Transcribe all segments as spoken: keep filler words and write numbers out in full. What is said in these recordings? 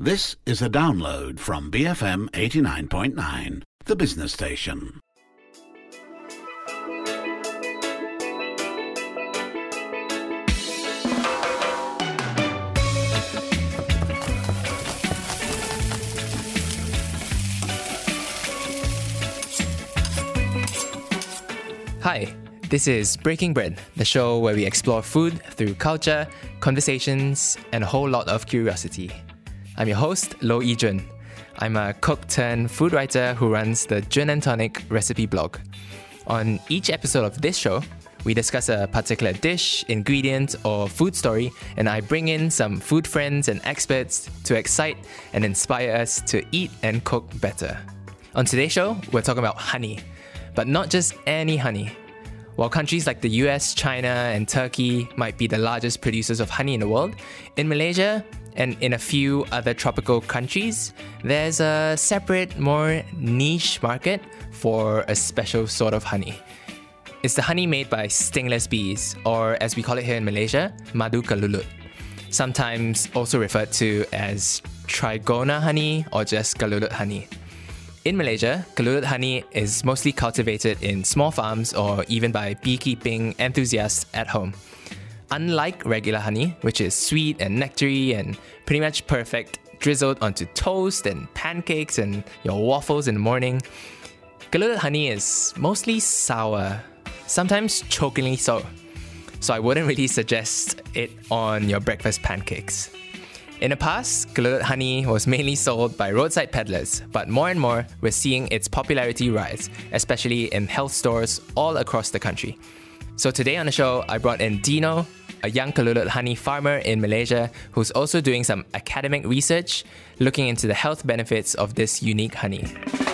This is a download from B F M eighty-nine point nine, the business station. Hi, this is Breaking Bread, the show where we explore food through culture, conversations, and a whole lot of curiosity. I'm your host, Lo Yi Jun. I'm a cook turned food writer who runs the Jun and Tonic recipe blog. On each episode of this show, we discuss a particular dish, ingredient, or food story, and I bring in some food friends and experts to excite and inspire us to eat and cook better. On today's show, we're talking about honey. But not just any honey. While countries like the U S, China, and Turkey might be the largest producers of honey in the world, in Malaysia and in a few other tropical countries, there's a separate, more niche market for a special sort of honey. It's the honey made by stingless bees, or as we call it here in Malaysia, madu kelulut. Sometimes also referred to as trigona honey or just kelulut honey. In Malaysia, kelulut honey is mostly cultivated in small farms or even by beekeeping enthusiasts at home. Unlike regular honey, which is sweet and nectary and pretty much perfect, drizzled onto toast and pancakes and your waffles in the morning, kelulut honey is mostly sour, sometimes chokingly so. So I wouldn't really suggest it on your breakfast pancakes. In the past, kelulut honey was mainly sold by roadside peddlers, but more and more, we're seeing its popularity rise, especially in health stores all across the country. So today on the show, I brought in Dino, a young kelulut honey farmer in Malaysia who's also doing some academic research looking into the health benefits of this unique honey.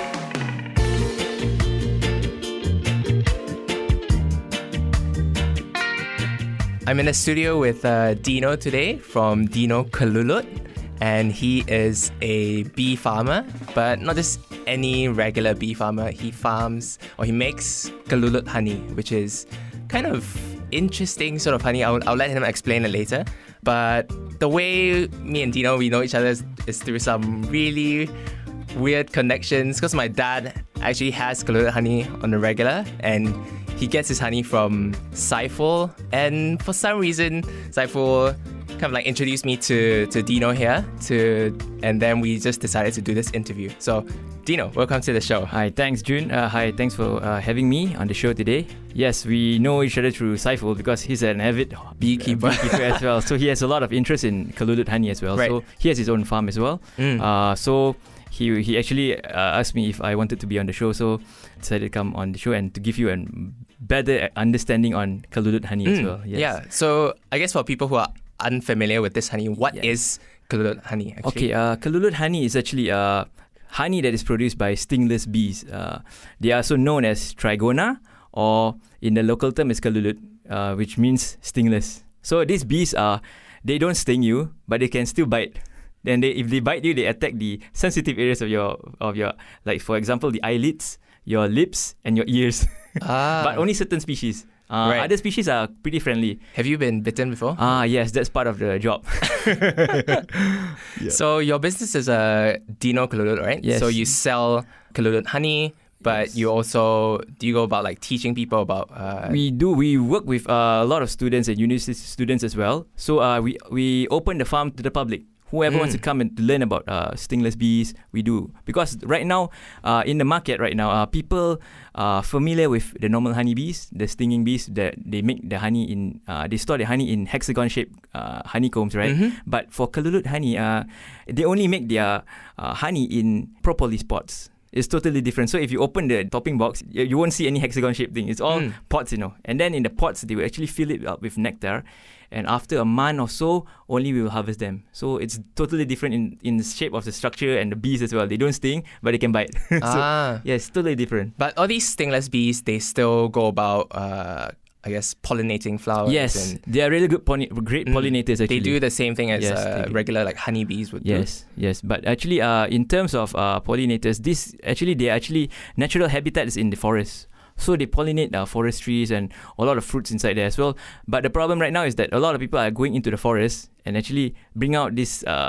I'm in the studio with uh, Dino today from Dino Kelulut, and he is a bee farmer, but not just any regular bee farmer. He farms, or he makes kelulut honey, which is kind of interesting sort of honey. I'll, I'll let him explain it later. But the way me and Dino, we know each other is, is through some really weird connections, because my dad actually has kelulut honey on the regular, and he gets his honey from Saiful, and for some reason, Saiful kind of like introduced me to, to Dino here, to, and then we just decided to do this interview. So, Dino, welcome to the show. Hi, thanks, Jun. Uh, hi, thanks for uh, having me on the show today. Yes, we know each other through Saiful because he's an avid beekeeper, beekeeper as well. So he has a lot of interest in kelulut honey as well. Right. So he has his own farm as well. Mm. Uh, so he he actually uh, asked me if I wanted to be on the show. So decided to come on the show and to give you a better understanding on kelulut honey mm, as well. Yes. Yeah, so I guess for people who are unfamiliar with this honey, what yes. is kelulut honey actually? Okay, uh, kelulut honey is actually uh, honey that is produced by stingless bees. Uh, they are also known as trigona, or in the local term is kelulut, uh, which means stingless. So these bees are, they don't sting you, but they can still bite. Then they, if they bite you, they attack the sensitive areas of your, of your, like for example, the eyelids, your lips, and your ears. Ah. But only certain species. Uh, right. Other species are pretty friendly. Have you been bitten before? Ah, yes, that's part of the job. Yeah. So your business is a uh, Dino Kelulut, right? Yes. So you sell kelulut honey, but yes. you also, do you go about like teaching people about? Uh, we do. We work with uh, a lot of students and university students as well. So uh, we we open the farm to the public. Whoever mm. wants to come and to learn about uh, stingless bees, we do. Because right now, uh, in the market right now, uh, people are familiar with the normal honeybees, the stinging bees, that they make the honey in, uh, they store the honey in hexagon-shaped uh, honeycombs, right? Mm-hmm. But for kelulut honey, uh, they only make their uh, honey in propolis pots. It's totally different. So if you open the topping box, you, you won't see any hexagon-shaped thing. It's all mm. pots, you know. And then in the pots, they will actually fill it up with nectar. And after a month or so, only we will harvest them. So it's totally different in, in the shape of the structure and the bees as well. They don't sting, but they can bite. so, ah. yeah, it's totally different. But all these stingless bees, they still go about, uh, I guess, pollinating flowers. Yes, and they are really good, poly- great mm, pollinators actually. They do the same thing as yes, uh, regular like honeybees would yes, do. Yes, yes. But actually, uh, in terms of uh, pollinators, this actually, they are actually natural habitats in the forest. So they pollinate uh, forest trees and a lot of fruits inside there as well. But the problem right now is that a lot of people are going into the forest and actually bring out these uh,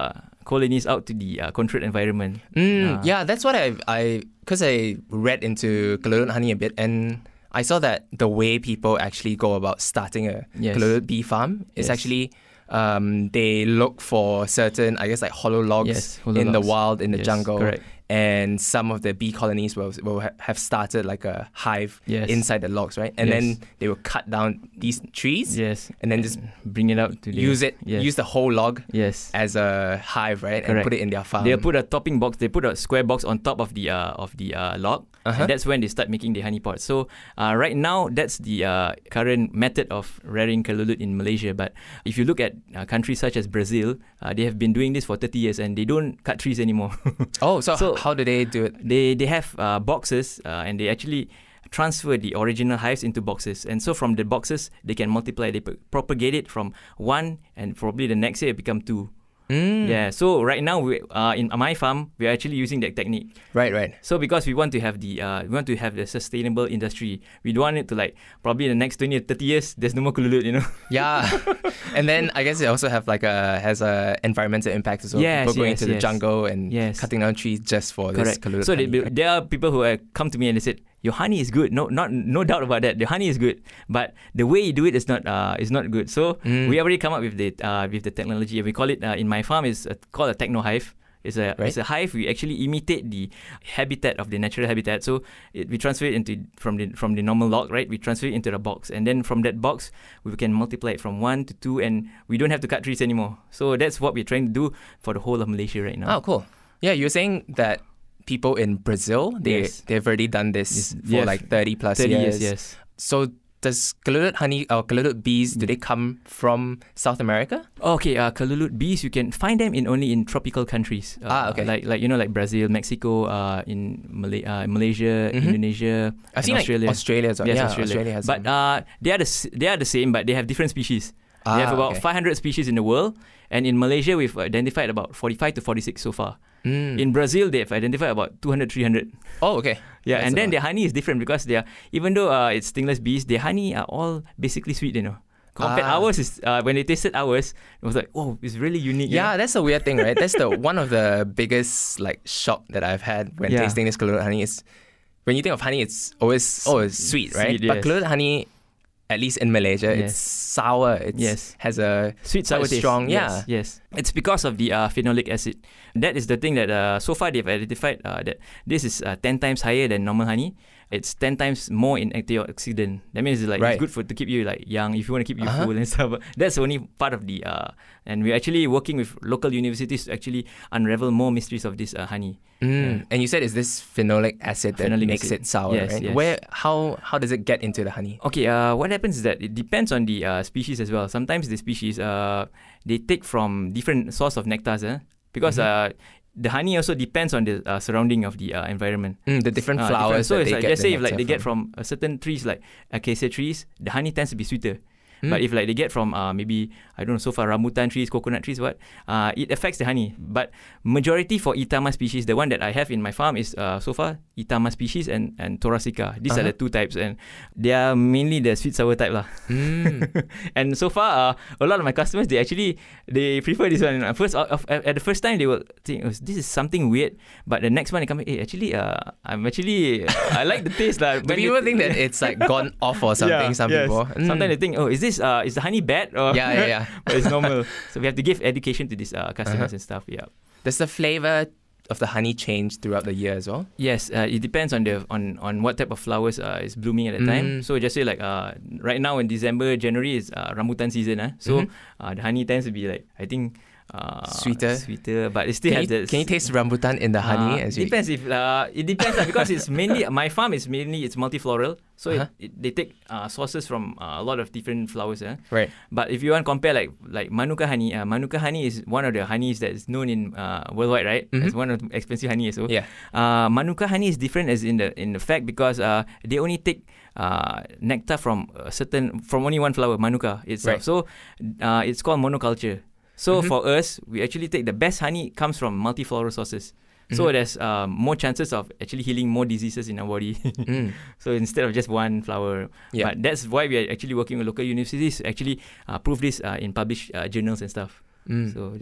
colonies out to the uh, controlled environment. Mm, Uh, yeah, that's what I I because I read into Kelulut honey a bit, and I saw that the way people actually go about starting a Yes. Kelulut bee farm is Yes. actually um, they look for certain, I guess, like hollow logs Yes, hollow in the logs. wild, in the Yes, jungle. correct. And some of the bee colonies will, will ha- have started like a hive Yes. inside the logs, right? And Yes. then they will cut down these trees Yes. and then just bring it out to the, use it, Yes. use the whole log Yes. as a hive, right? And Correct. put it in their farm. They'll put a topping box. They put a square box on top of the uh, of the uh, log, Uh-huh. and that's when they start making the honey pot. So uh, right now, that's the uh, current method of rearing Kelulut in Malaysia. But if you look at uh, countries such as Brazil, uh, they have been doing this for thirty years, and they don't cut trees anymore. Oh, so, So- h- how do they do it? They they have uh, boxes, uh, and they actually transfer the original hives into boxes, and so from the boxes they can multiply. They p- propagate it from one, and probably the next year it become two. Mm. Yeah. So right now, we uh, in my farm, we're actually using that technique. Right, right. So because we want to have the uh, we want to have the sustainable industry, we don't want it to like probably in the next twenty or thirty years there's no more Kelulut, you know. Yeah. And then I guess it also have like a has a environmental impact as well. Yes, People going yes, to the yes. jungle and Yes. cutting down trees just for this Correct. Kelulut So they, honey, right? there are people who uh, come to me and they said, "Your honey is good. No, not no doubt about that. The honey is good, but the way you do it is not uh, is not good." So Mm. we already come up with the uh, with the technology. We call it uh, in my farm is uh, called a techno hive. It's a Right. it's a hive. We actually imitate the habitat of the natural habitat. So it, we transfer it into from the from the normal log, right? We transfer it into the box, and then from that box we can multiply it from one to two, and we don't have to cut trees anymore. So that's what we're trying to do for the whole of Malaysia right now. Oh, cool. Yeah, you're saying that people in Brazil, they Yes. they've already done this Yes, for yes. like thirty plus thirty years. years, yes. So does Kelulut honey or Kelulut bees, do they come from South America? Okay, uh, Kelulut bees, you can find them in only in tropical countries. Uh, Ah, okay. Like like you know, like Brazil, Mexico, uh, in Malay, uh, Malaysia, Mhm. Indonesia, I've and seen Australia. like Australia as well. Yes, yeah, Australia. has But some. uh, they are the s- they are the same, but they have different species. Ah, they have about okay. five hundred species in the world, and in Malaysia we've identified about forty-five to forty-six so far. Mm. In Brazil, they have identified about two hundred, three hundred. Oh, okay. Yeah, That's and a then lot. their honey is different because they are, even though uh, it's stingless bees, their honey are all basically sweet, you know. Compared Ah. ours is uh, when they tasted ours, it was like, oh, it's really unique. you know? Yeah, that's a weird thing, right? That's the one of the biggest like shock that I've had when Yeah. tasting this Kelulut honey is when you think of honey, it's always oh, it's sweet, right? Sweet, But yes. Kelulut honey, at least in Malaysia, it's Yes. sour. It's Yes. has a Sweet quite sour taste. strong, Yes, yeah. yes. It's because of the uh, phenolic acid. That is the thing that uh, so far they've identified uh, that this is uh, ten times higher than normal honey. It's ten times more in antioxidant. That means it's like Right. it's good for to keep you like young. If you want to keep you Uh-huh. full and stuff. But that's only part of the. Uh, and we're actually working with local universities to actually unravel more mysteries of this uh, honey. Mm. Yeah. And you said is this phenolic acid that Phenolic makes it acid. sour, Yes, right? yes. Where how how does it get into the honey? Okay, uh, what happens is that it depends on the uh, species as well. Sometimes the species uh, they take from different source of nectars, eh? because Mhm. uh, the honey also depends on the uh, surrounding of the uh, environment. Mm, the different Uh, flowers. So that it's they like get just the say if like nectar they get from a certain trees like acacia trees, the honey tends to be sweeter. Mm. But if like they get from uh, maybe I don't know so far rambutan trees, coconut trees, what uh, it affects the honey. But majority for Itama species, the one that I have in my farm is uh, so far Itama species and and Thoracica. These are Uh-huh. the two types, and they are mainly the sweet sour type lah. Mm. And so far, uh, a lot of my customers they actually they prefer this one. At first, uh, of- at the first time they will think oh, this is something weird, but the next one they come, hey, actually, uh, I'm actually I like the taste lah. Do When people they- think that it's like gone off or something? Yeah, some yes. people. Mm. Sometimes they think, oh, is this uh, is the honey bad? Or Yeah, yeah, yeah. but it's normal. So we have to give education to these uh, customers Uh-huh. and stuff. Yeah. Does the flavor of the honey change throughout the year as well? Yes, uh, it depends on the on, on what type of flowers uh, is blooming at the Mm. time. So just say like uh, right now in December, January is uh, rambutan season. Uh, so Mhm. uh, the honey tends to be like I think uh, Sweeter? sweeter, but it still Can has you, the can you taste rambutan in the honey? Uh, as you depends if uh, it depends uh, because it's mainly my farm is mainly it's multifloral, so Uh-huh. it, it, they take uh, sources from uh, a lot of different flowers. Eh? Right. But if you want to compare like like Manuka honey, uh, Manuka honey is one of the honeys that is known in uh, worldwide, right? Mhm. It's one of the expensive honey. So Yeah. uh, Manuka honey is different as in the in the fact because uh, they only take uh, nectar from a certain from only one flower, Manuka itself. Right. So uh, it's called monoculture. So Mhm. for us, we actually take the best honey comes from multifloral sources. So Mhm. there's um, more chances of actually healing more diseases in our body. Mm. So instead of just one flower, Yeah. but that's why we are actually working with local universities to actually uh, prove this uh, in published uh, journals and stuff. Mm. So that's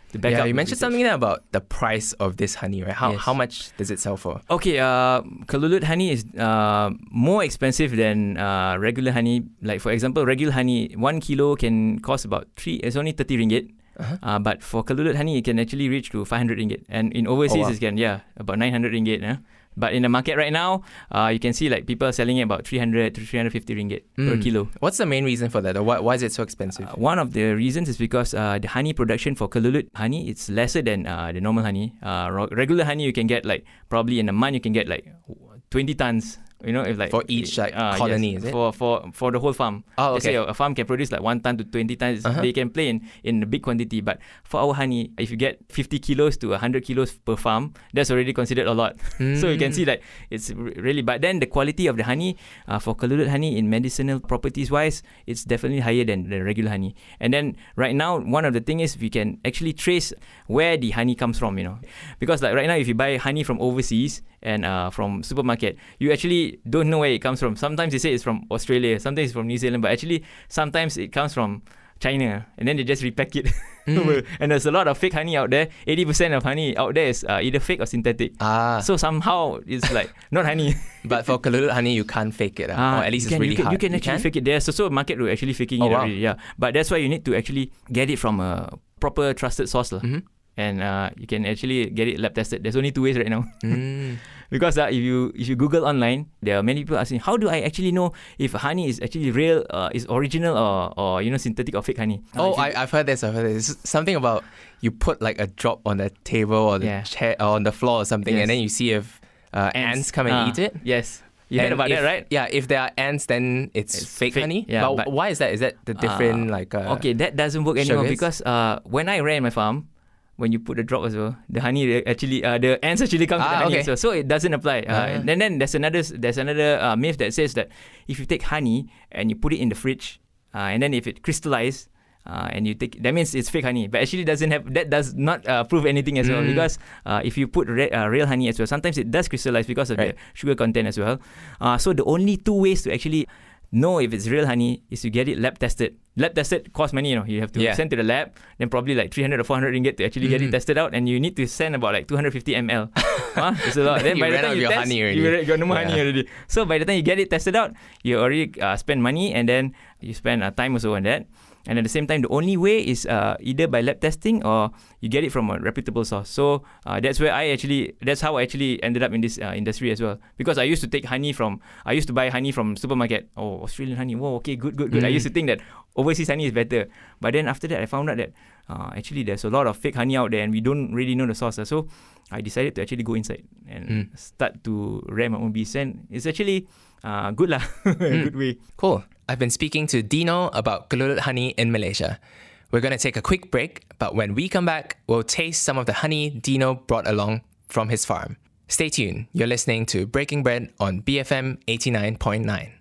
to back yeah, up. you mentioned research. something there about the price of this honey, right? How Yes. how much does it sell for? Okay, uh, Kalulut honey is uh, more expensive than uh, regular honey. Like for example, regular honey, one kilo can cost about three. It's only thirty ringgit. Uh-huh. Uh, but for Kalulut honey, it can actually reach to five hundred ringgit, and in overseas, Oh, wow. it can yeah about nine hundred ringgit. Yeah? But in the market right now, uh, you can see like people are selling it about three hundred to three hundred fifty ringgit per Mm. kilo. What's the main reason for that? Or why, why is it so expensive? Uh, one of the reasons is because uh, the honey production for Kalulut honey, it's lesser than uh, the normal honey. Uh, ro- regular honey, you can get like probably in a month you can get like twenty tons. You know, if like For each, like, uh, colony, yes, is it? for for for the whole farm. Oh, Let's say okay. a, a farm can produce like one ton to twenty tons. Uh-huh. They can play in in a big quantity. But for our honey, if you get fifty kilos to one hundred kilos per farm, that's already considered a lot. So you can Mm. see that it's r- really. But then the quality of the honey uh, for Kalulut honey in medicinal properties wise, it's definitely higher than the regular honey. And then right now, one of the thing is we can actually trace where the honey comes from. You know, because like right now, if you buy honey from overseas and uh, from supermarket, you actually don't know where it comes from. Sometimes they say it's from Australia, sometimes it's from New Zealand, but actually sometimes it comes from China, and then they just repack it. Mm. And there's a lot of fake honey out there. eighty percent of honey out there is uh, either fake or synthetic. Ah, So somehow it's like not honey. but for Kalulut honey, you can't fake it. Uh, Ah, or at least you it's can, really you can, hard. You can actually fake it. There's also a market who actually faking Oh, it wow. already. Yeah, but that's why you need to actually get it from a proper trusted source, lah. Mhm. And uh, you can actually get it lab tested. There's only two ways right now. Mm. Because uh, if you if you Google online, there are many people asking, how do I actually know if honey is actually real, uh, is original, or or you know synthetic or fake honey? Oh, Uh, if you- I, I've heard this. I've heard this. It's something about you put like a drop on the table or the Yeah. chair or on the floor or something, and Yes. then you see if uh, ants, come and Ah, eat it. Yes, you heard And about if- that, right? Yeah, if there are ants, then it's, It's fake, fake, honey. yeah, but, but- why is that? Is that the different like? Uh, Okay, that doesn't work anymore sugars? because uh, when I ran my farm, when you put the drop as well, the honey re- actually, uh, the ants actually come to Ah, the honey okay. as well. So it doesn't apply. Uh, Ah. And then, then there's another there's another uh, myth that says that if you take honey and you put it in the fridge, uh, and then if it crystallizes, uh, and you take, that means it's fake honey. But actually doesn't have, that does not uh, prove anything as well, Mm. because uh, if you put re- uh, real honey as well, sometimes it does crystallize because of Right. the sugar content as well. Uh, so the only two ways to actually know if it's real honey is to get it lab tested. Lab tested costs money, you know. You have to Yeah. send to the lab, then probably like three hundred or four hundred ringgit to actually get it Mhm. tested out, and you need to send about like two hundred fifty milliliters. huh? It's a lot. Then Then you by the ran time out you of your test, honey you already. already got no more Yeah. honey already. So by the time you get it tested out, you already uh, spend money, and then you spend uh, time also on that. And at the same time, the only way is uh, either by lab testing or you get it from a reputable source. So uh, that's where I actually, that's how I actually ended up in this uh, industry as well. Because I used to take honey from, I used to buy honey from supermarket. Oh, Australian honey. Whoa, okay, good, good, good. I Mm. used to think that overseas honey is better. But then after that, I found out that uh, actually there's a lot of fake honey out there, and we don't really know the source. So I decided to actually go inside and Mm. start to rear my own bees. And it's actually uh, good lah, Mm. a good way. Cool. I've been speaking to Dino about Kalulut honey in Malaysia. We're going to take a quick break, but when we come back, we'll taste some of the honey Dino brought along from his farm. Stay tuned. You're listening to Breaking Bread on B F M eighty-nine point nine.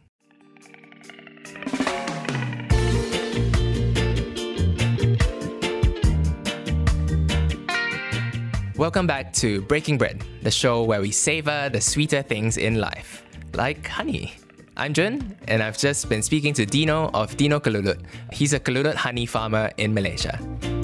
Welcome back to Breaking Bread, the show where we savor the sweeter things in life, like honey. I'm Jun, and I've just been speaking to Dino of Dino Kalulut. He's a Kalulut honey farmer in Malaysia.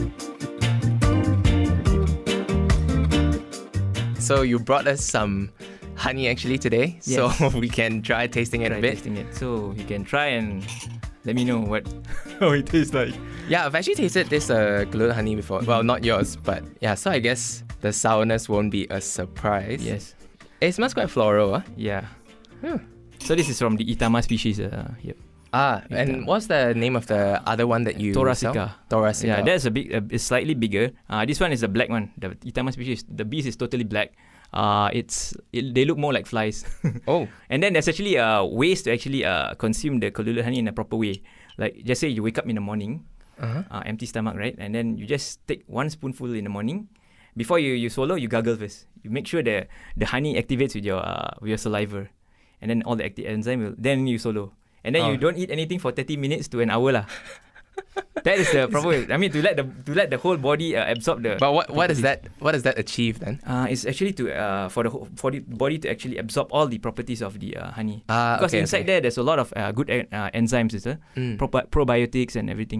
So you brought us some honey actually today, Yes. so we can try tasting it Try a bit. tasting it. So you can try and let me know what how it tastes like. Yeah, I've actually tasted this uh, Kalulut honey before. Well, not yours, but yeah, so I guess the sourness won't be a surprise. Yes. It smells quite floral, huh? Yeah. Hmm. So this is from the Itama species. Uh, yep. Ah, and what's the name of the other one that you Thoracica. sell? Thoracica. Yeah, that's a big, uh, it's slightly bigger. Uh, this one is the black one. The Itama species, the bees is totally black. Uh, it's it, they look more like flies. Oh. And then there's actually uh, ways to actually uh, consume the Kalulut honey in a proper way. Like just say you wake up in the morning, Uh-huh. uh, empty stomach, right? And then you just take one spoonful in the morning. Before you, you swallow, you gargle first. You make sure the the honey activates with your uh, with your saliva, and then all the active enzyme will. Then you swallow, and then Oh. you don't eat anything for thirty minutes to an hour lah. That is the proper way. I mean, to let the to let the whole body uh, absorb the. But what what is properties. that? What does that achieve then? Uh, it's actually to uh, for the whole, for the body to actually absorb all the properties of the uh, honey. Ah, Because okay, inside okay. there, there's a lot of uh, good uh, enzymes, is it? Mm. Probi- probiotics and everything.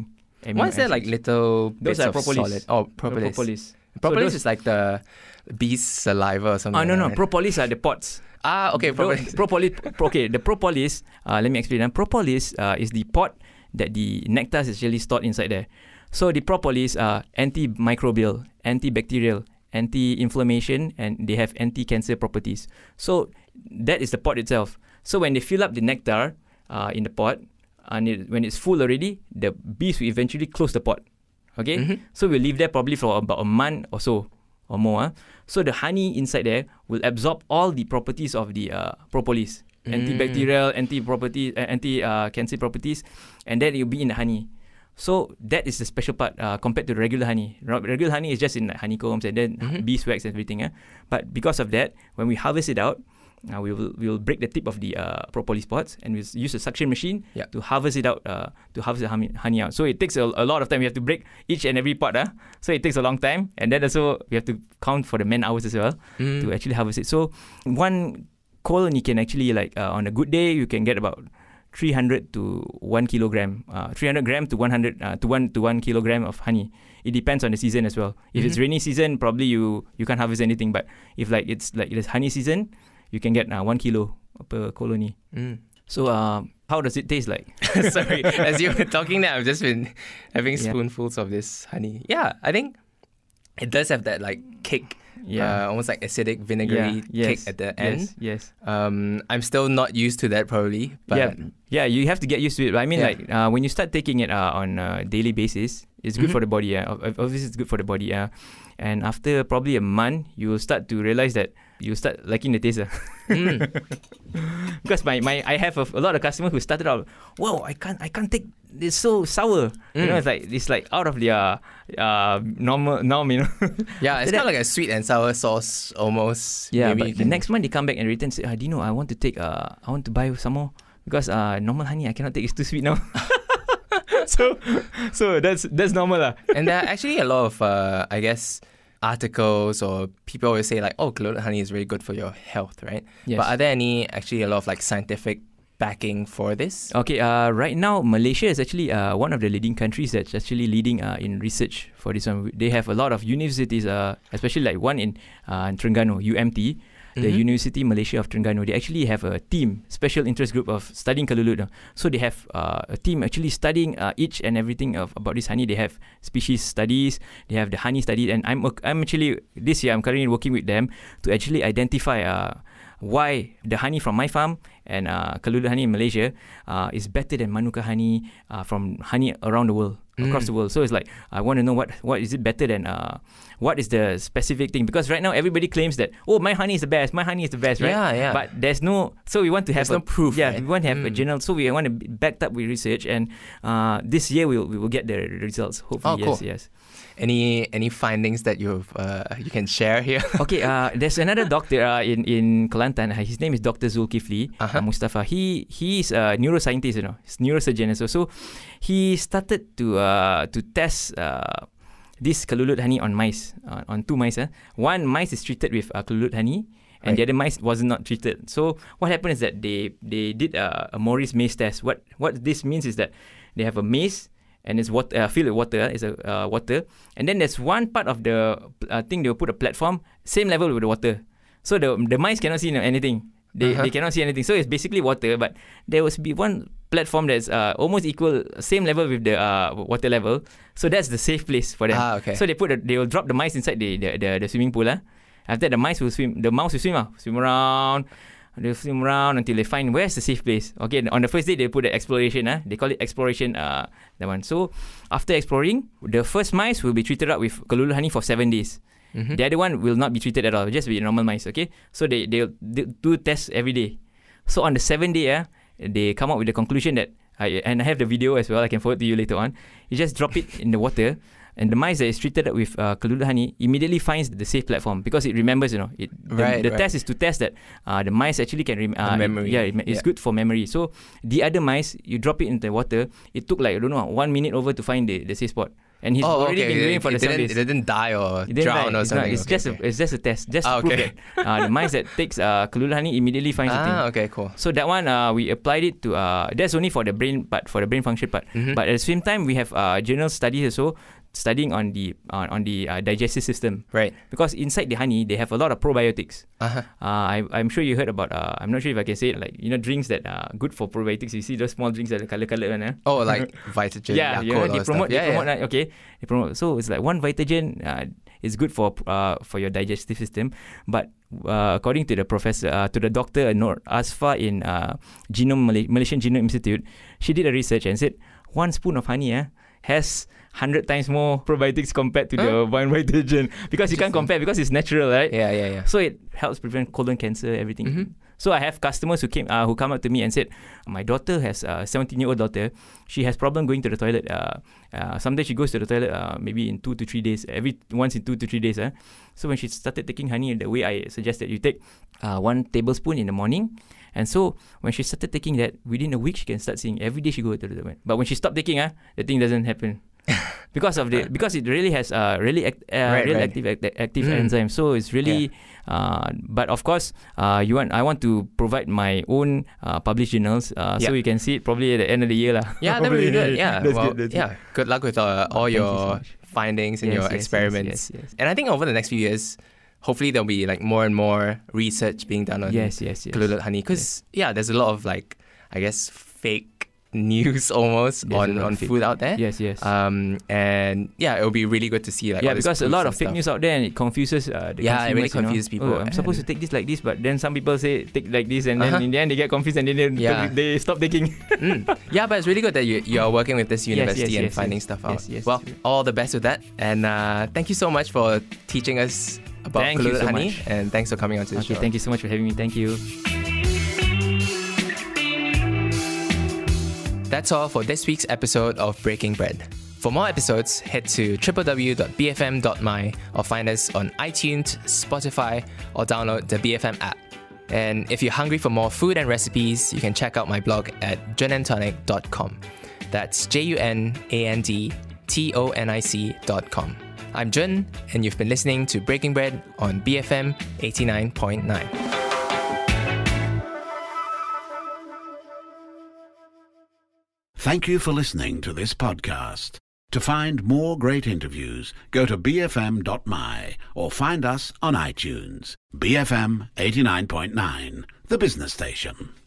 Why is there like little Those bits are of propolis. solid? Oh, propolis. Propolis. Propolis So is like the bee's saliva or something. Ah, no, like no. that, right? Propolis are the pods. Ah, okay. Pro- Propolis. propolis. Okay, the propolis. Uh, let me explain. Uh, propolis uh, is the pod that the nectar is actually stored inside there. So the propolis are antimicrobial, antibacterial, anti-inflammation, and they have anti-cancer properties. So that is the pod itself. So when they fill up the nectar uh, in the pot, and it, when it's full already, the bees will eventually close the pot. Okay, Mhm. so we'll leave there probably for about a month or so or more. Huh? So the honey inside there will absorb all the properties of the uh, propolis, Mm. antibacterial, anti-property, uh, anti-cancer properties, and then it will be in the honey. So that is the special part uh, compared to the regular honey. Re- Regular honey is just in like honeycombs and then Mhm. beeswax and everything. Eh? But because of that, when we harvest it out, uh, we will we will break the tip of the uh, propolis pods and we'll use a suction machine Yeah. to harvest it out, uh, to harvest the honey, honey out. So it takes a, a lot of time. We have to break each and every pod. Uh? So it takes a long time. And then also we have to count for the man hours as well Mm. to actually harvest it. So one colony can actually like, uh, on a good day, you can get about three hundred to one kilogram, uh, three hundred gram to one hundred uh, to one to one kilogram of honey. It depends on the season as well. If it's Mhm. rainy season, probably you you can't harvest anything. But if like it's like it's honey season, you can get uh, one kilo per colony. Mm. So uh, how does it taste like? Sorry, as you were talking there, I've just been having Yeah. spoonfuls of this honey. Yeah, I think it does have that like kick, uh, almost like acidic, vinegary Yeah, kick yes, at the end. Yes, yes. Um, I'm still not used to that probably, but yeah, yeah. You have to get used to it. I mean, Yeah. like uh, when you start taking it uh, on a daily basis, it's good Mhm. for the body. Yeah, Ob- obviously it's good for the body. Yeah, and after probably a month, you will start to realize that you start liking the taste. Uh. Mm. Because my, my I have a, a lot of customers who started out, whoa, I can't I can't take, it's so sour. You Mm. know, it's like it's like out of their uh, normal norm. You know. Yeah, it's After kind of like a sweet and sour sauce almost. Yeah, Maybe but you the can- next month they come back and return say, ah, Dino, I want to take uh I want to buy some more because uh normal honey I cannot take, it's too sweet now. so so that's that's normal lah. And there are actually a lot of, uh, I guess, articles or people always say like, oh, clotted honey is really good for your health, right? Yes. But are there any actually a lot of like scientific backing for this? Okay, uh, right now Malaysia is actually uh, one of the leading countries that's actually leading uh, in research for this one. They have a lot of universities, uh, especially like one in, uh, in Terengganu, U M T, the Mhm. University Malaysia of Terengganu. They actually have a team, special interest group of studying kalulut. uh. So they have uh, a team actually studying uh, each and everything of about this honey. They have species studies, they have the honey study, and I'm I'm actually this year I'm currently working with them to actually identify uh, why the honey from my farm and uh, kalulut honey in Malaysia uh, is better than Manuka honey uh, from honey around the world, across Mm. the world. So it's like I want to know what what is it better than uh, what is the specific thing, because right now everybody claims that, oh, my honey is the best, my honey is the best, right? Yeah, yeah. But there's no, so we want to have There's a, no proof, Yeah, right? we want to have a Mm. journal. So we want to be backed up with research, and uh, this year we will we will get the results. Hopefully, Oh, cool. yes, yes. Any any findings that you've uh, you can share here? Okay, uh, there's another doctor uh, in in Kelantan. Uh, His name is Doctor Zulkifli Uh-huh. uh, Mustafa. He he's a neuroscientist, you know, he's neurosurgeon. So so he started to uh, to test uh, this kalulut honey on mice, uh, on two mice. Uh. One mice is treated with uh, kalulut honey, and Right. the other mice was not treated. So what happened is that they they did uh, a Morris maze test. What what this means is that they have a maze. And it's water, uh, filled with water. It's a uh, water, and then there's one part of the uh, thing they will put a platform same level with the water, so the the mice cannot see anything. They Uh-huh. they cannot see anything. So it's basically water, but there will be one platform that's uh, almost equal, same level with the uh, water level. So that's the safe place for them. Ah, okay. So they put a, they will drop the mice inside the the, the, the swimming pool. Uh. After that, the mice will swim. The mouse will swim. Uh, swim around. They swim around until they find where's the safe place. Okay, on the first day they put the exploration. Uh, they call it exploration. Uh, that one. So after exploring, the first mice will be treated up with kalulut honey for seven days. Mhm. The other one will not be treated at all. Just be normal mice. Okay, so they they they do tests every day. So on the seventh day, uh, they come up with the conclusion that, I, and I have the video as well. I can forward to you later on. You just drop it in the water. And the mice that is treated with uh, kalulut honey immediately finds the safe platform because it remembers, you know, it, the, Right, the right. test is to test that uh, the mice actually can remember. Uh, memory. Yeah, it, it's Yeah. good for memory. So the other mice, you drop it into the water, it took like, I don't know, one minute over to find the, the safe spot. and he's oh, already okay. been doing it for it the seven didn't, days. It didn't die or It didn't drown die. or It's something. Not, it's okay, just okay. a it's just a test, just Ah, to prove okay. that uh, the mice that takes uh, Kahlua honey immediately finds the thing. Ah, okay, cool. So that one uh, we applied it to uh, that's only for the brain part, for the brain function part. Mm-hmm. But at the same time, we have uh, journal studies also studying on the uh, on the uh, digestive system. Right. Because inside the honey, they have a lot of probiotics. Uh-huh. Uh, I, I'm sure you heard about, uh, I'm not sure if I can say it, like, you know, drinks that are good for probiotics. You see those small drinks that are color-colored one, eh? Oh, like Vitagen, Yeah, Yakult, you know, all they that promote, stuff. they Yeah, promote, yeah. uh, okay, they promote. So it's like one Vitagen uh, is good for uh, for your digestive system, but uh, according to the professor, uh, to the doctor Nur Asfa in uh, Genome Mal- Malaysian Genome Institute, she did a research and said one spoon of honey eh, has one hundred times more probiotics compared to huh? the one Vitagen, because you can't compare because it's natural, right? Yeah, yeah, yeah. So it helps prevent colon cancer, everything. Mm-hmm. So I have customers who came, uh, who come up to me and said, my daughter has a seventeen-year-old daughter. She has problem going to the toilet. Uh, uh, sometimes she goes to the toilet uh, maybe in two to three days, every once in two to three days. Uh. So when she started taking honey, the way I suggested, you take uh, one tablespoon in the morning. And so when she started taking that, within a week she can start seeing every day she go to the toilet. But when she stopped taking, uh, the thing doesn't happen. because of the because it really has uh, really act, uh, right, real right. active act, active Mm. enzyme. So it's really uh, but of course uh, you want I want to provide my own uh, published journals uh, Yeah. so you can see it probably at the end of the year lah. Yeah, that would be good. Yeah, That's well, good, that's yeah. Good luck with uh, all thank you so your much. findings and Yes, your yes, yes, experiments. yes, yes. And I think over the next few years, hopefully there'll be like more and more research being done on Yes, yes, yes. Kahlua honey. Because yeah, there's a lot of like, I guess, fake news almost There's a on, lot on of fake- food out there. Yes, yes. Um, and yeah, it'll be really good to see like yeah, all these because a proofs lot and of fake stuff. news out there and it confuses uh, the Yeah, it really consumers, you know. confuses people Oh, I'm supposed to and- take this like this, but then some people say take like this, and Uh-huh. then in the end they get confused and then they, Yeah. they stop taking. Mm. Yeah, but it's really good that you you are working with this Yes, university yes, and yes, finding yes. stuff out. Yes, yes. Well, all the best with that, and uh, thank you so much for teaching us about Thank you Kahlua so honey, much. and thanks for coming on to the Okay, show. thank you so much for having me. Thank you. That's all for this week's episode of Breaking Bread. For more episodes, head to w w w dot b f m dot m y or find us on iTunes, Spotify, or download the B F M app. And if you're hungry for more food and recipes, you can check out my blog at junandtonic dot com. That's J U N A N D T O N I C dot com. I'm Jun, and you've been listening to Breaking Bread on B F M eighty-nine point nine. Thank you for listening to this podcast. To find more great interviews, go to b f m dot m y or find us on iTunes. B F M eighty-nine point nine, the business station.